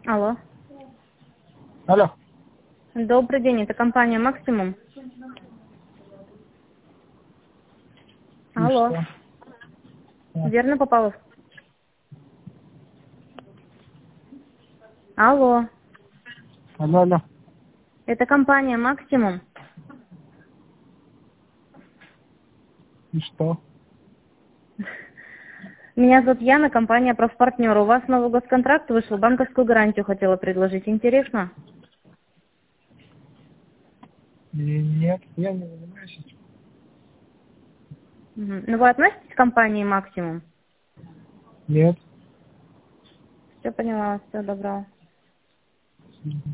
Алло. Алло. Добрый день, это компания «Максимум». И Алло. что? А, Верно попала? Алло. Алло, алло. Это компания «Максимум». И что? Меня зовут Яна, компания «Профпартнер». У вас новый госконтракт вышел, банковскую гарантию хотела предложить. Интересно? Нет, я не занимаюсь этим. Ну, вы относитесь к компании «Максимум»? Нет. Все поняла, всего доброго. Мгм.